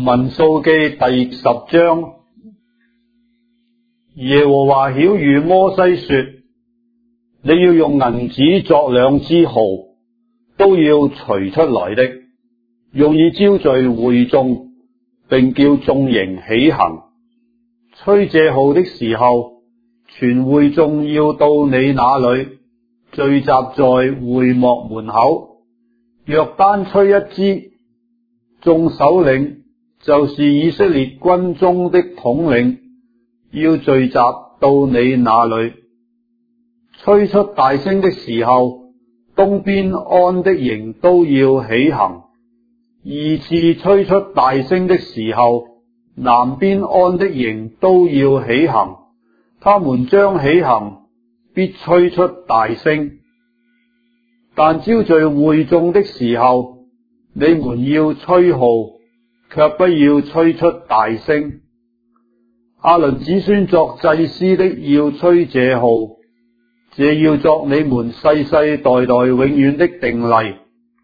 民數記第10章，耶和華曉諭摩西說：你要用銀子作2支號，都要錘出來的，用以招聚會眾，並叫眾營起行。吹這號的時候，全會眾要到你那裏，聚集在會幕門口。若單吹1支，眾首領，就是以色列軍中的統領，要聚集到你那裏。吹出大聲的時候，東邊安的營都要起行。2次吹出大聲的時候，南邊安的營都要起行。他們將起行，必吹出大聲。但招聚會眾的時候，你們要吹號，卻不要吹出大聲。亞倫子孫作祭司的要吹這號，這要作你們世世代代永遠的定例。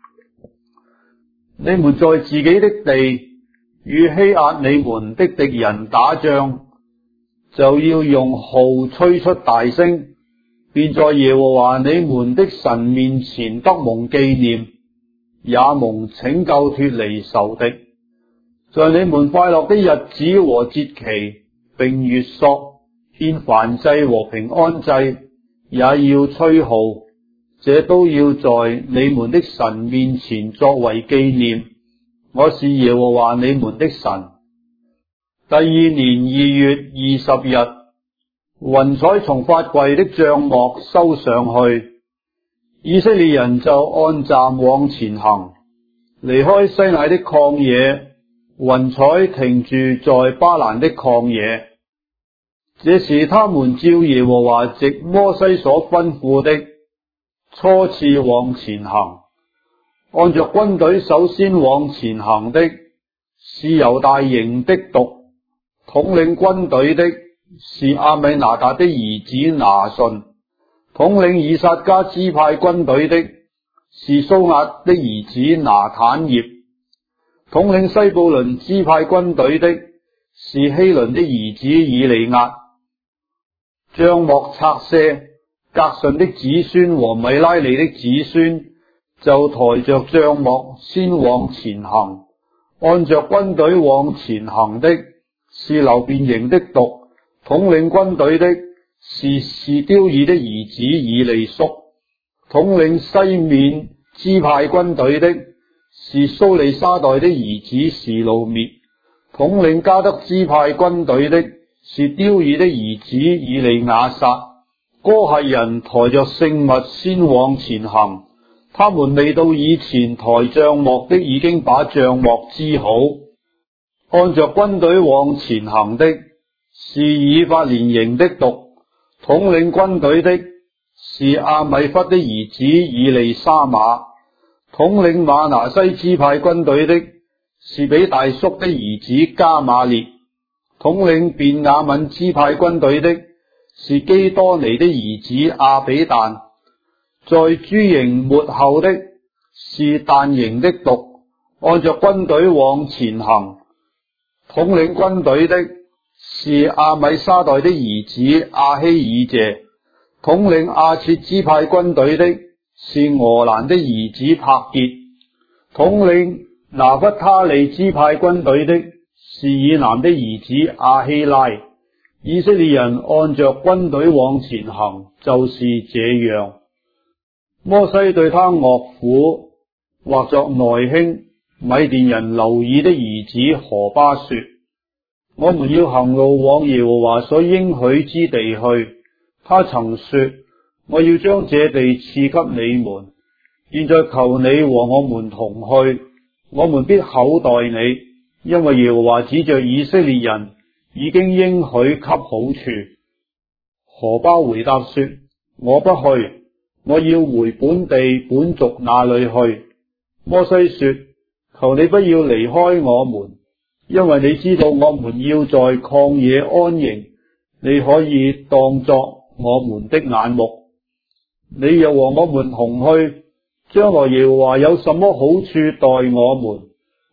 你們在自己的地與欺壓你們的敵人打仗，就要用號吹出大聲，便在耶和華你們的神面前得蒙紀念，也蒙拯救脫離仇敵。在你們快樂的日子和節期並月朔，獻燔祭和平安祭，也要吹號，這都要在你們的神面前作為紀念。我是耶和華你們的神。第2年2月20日，雲彩從法櫃的帳幕收上去，以色列人就按站往前行，離開西乃的曠野，雲彩停住在巴蘭的曠野。這是他們照耶和華藉摩西所吩咐的，初次往前行。按着軍隊首先往前行的，是猶大營的督，統領軍隊的是亞米拿達的兒子拿順，統領以薩迦支派軍隊的是蘇押的兒子拿坦業，統領西布倫支派軍隊的是希倫的兒子以利押。帳幕拆卸，革順的子孫和米拉利的子孫就抬着帳幕先往前行。按着軍隊往前行的是流便營的督，統領軍隊的是示丟爾的兒子以利叔，統領西面支派軍隊的是蘇利沙代的兒子示路篾，統領迦得支派軍隊的是丟爾的兒子以利亞撒。哥轄人抬着聖物先往前行，他們未到以前抬帳幕的已經把帳幕支好。按着軍隊往前行的是以法蓮營的督，統領軍隊的是亞米忽的兒子以利沙瑪，統領瑪拿西支派軍隊的是比大叔的兒子迦瑪列，統領便雅憫支派軍隊的是基多尼的兒子亞比但。在諸營末後的是但營的督，按着軍隊往前行，統領軍隊的是亞米沙代的兒子亞希爾謝，統領亞設支派軍隊的是俄蘭的兒子帕結，統領拿弗他利支派軍隊的是以南的兒子亞希拉。以色列人按着軍隊往前行，就是這樣。摩西對他岳父或作內兄米甸人流珥的兒子何巴說：我們要行路往耶和華所應許之地去。他曾說：我要將這地賜給你們。現在求你和我們同去，我們必厚待你，因為耶和華指着以色列人已經應許給好處。何巴回答說：我不去，我要回本地本族那裏去。摩西說：求你不要離開我們，因為你知道我們要在曠野安營，你可以當作我們的眼目。你若和我們同去，將來耶和華有什麼好處待我們，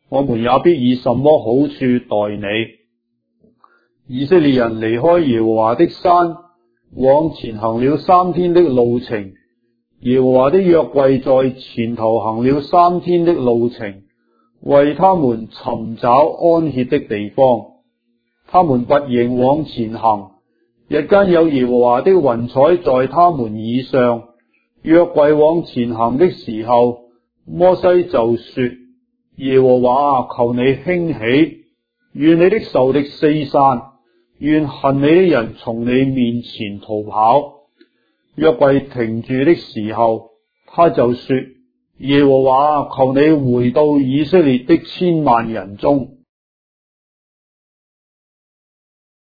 我們也必以什麼好處待你。以色列人離開耶和華的山，往前行了3天的路程。耶和華的約櫃在前頭行了3天的路程，為他們尋找安歇的地方。他們拔營往前行，日間有耶和華的雲彩在他們以上。約櫃往前行的時候，摩西就說：耶和華，求你興起，願你的仇敵四散，願恨你的人從你面前逃跑。約櫃停住的時候，他就說：耶和華，求你回到以色列的千萬人中。